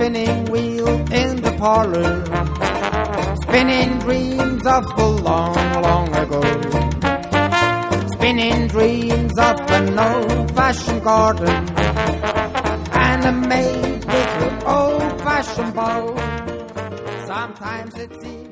spinning wheel in the parlor, spinning dreams of the long, long ago, spinning dreams of an old-fashioned garden and a maid with her old-fashioned bow. Sometimes it seems